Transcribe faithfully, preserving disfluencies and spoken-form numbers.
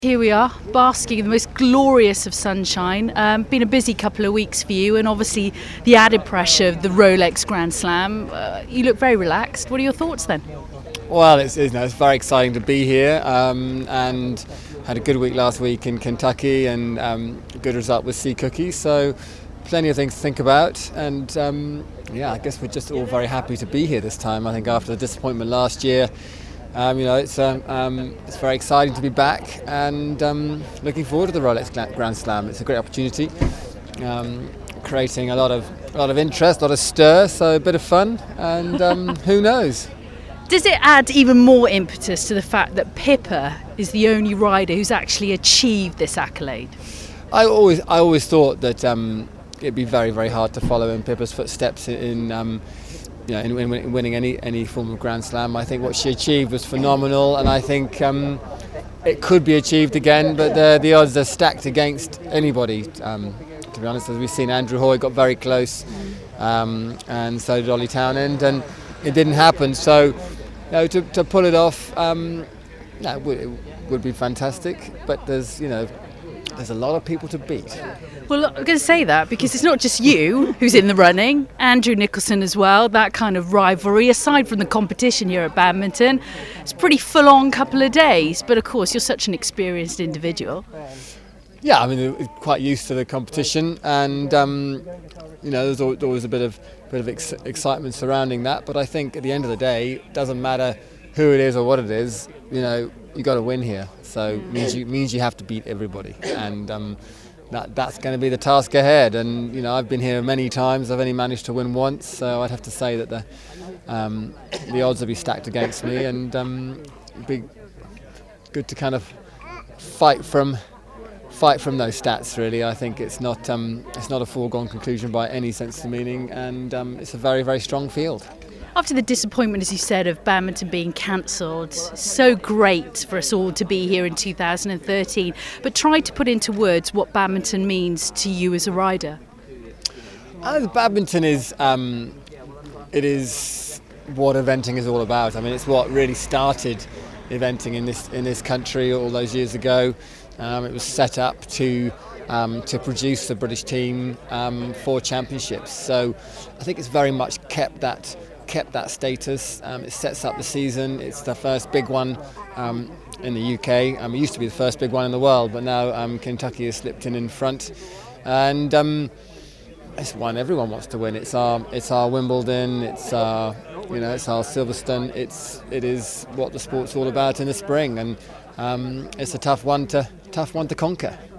Here we are, basking in the most glorious of sunshine. Um, been a busy couple of weeks for you, and obviously the added pressure of the Rolex Grand Slam. Uh, you look very relaxed. What are your thoughts then? Well, it's, it's, it's very exciting to be here, um, and had a good week last week in Kentucky, and um, a good result with Sea Cookie. So plenty of things to think about, and um, yeah, I guess we're just all very happy to be here this time. I think after the disappointment last year. Um, you know, it's um, um, it's very exciting to be back, and um, looking forward to the Rolex Grand Slam. It's a great opportunity, um, creating a lot of a lot of interest, a lot of stir, so a bit of fun, and um, who knows? Does it add even more impetus to the fact that Pippa is the only rider who's actually achieved this accolade? I always I always thought that um, it'd be very very hard to follow in Pippa's footsteps in. in um, You know, in, in winning any any form of Grand Slam. I think what she achieved was phenomenal, and I think um, it could be achieved again, but the, the odds are stacked against anybody. Um, to be honest, as we've seen, Andrew Hoy got very close, um, and so did Ollie Townend, and it didn't happen. So, you know, to, to pull it off, um, yeah, it would, it would be fantastic. But there's, you know, there's a lot of people to beat. Well, I'm going to say that because it's not just you who's in the running, Andrew Nicholson as well, that kind of rivalry. Aside from the competition here at Badminton, it's a pretty full-on couple of days, but of course you're such an experienced individual. Yeah, I mean, we're quite used to the competition, and um, you know, there's always a bit of bit of ex- excitement surrounding that, but I think at the end of the day, it doesn't matter who it is or what it is, you know, you got to win here, so it means you, means you have to beat everybody, and um, That, that's going to be the task ahead. And you know, I've been here many times. I've only managed to win once, so I'd have to say that the um, the odds will be stacked against me, and um, it'd be good to kind of fight from fight from those stats. Really, I think it's not um, it's not a foregone conclusion by any sense of the meaning, and um, it's a very very strong field. After the disappointment, as you said, of Badminton being cancelled, so great for us all to be here in two thousand thirteen, but try to put into words what Badminton means to you as a rider. Uh, badminton is um, it is what eventing is all about. I mean, it's what really started eventing in this in this country all those years ago. Um, it was set up to um, to produce the British team um, for championships. So I think it's very much kept that. kept that status. Um, it sets up the season. It's the first big one um, in the U K. Um, it used to be the first big one in the world, but now um, Kentucky has slipped in in front, and um, it's one everyone wants to win. It's our it's our Wimbledon. It's our you know it's our Silverstone. It's it is what the sport's all about in the spring, and um, it's a tough one to tough one to conquer.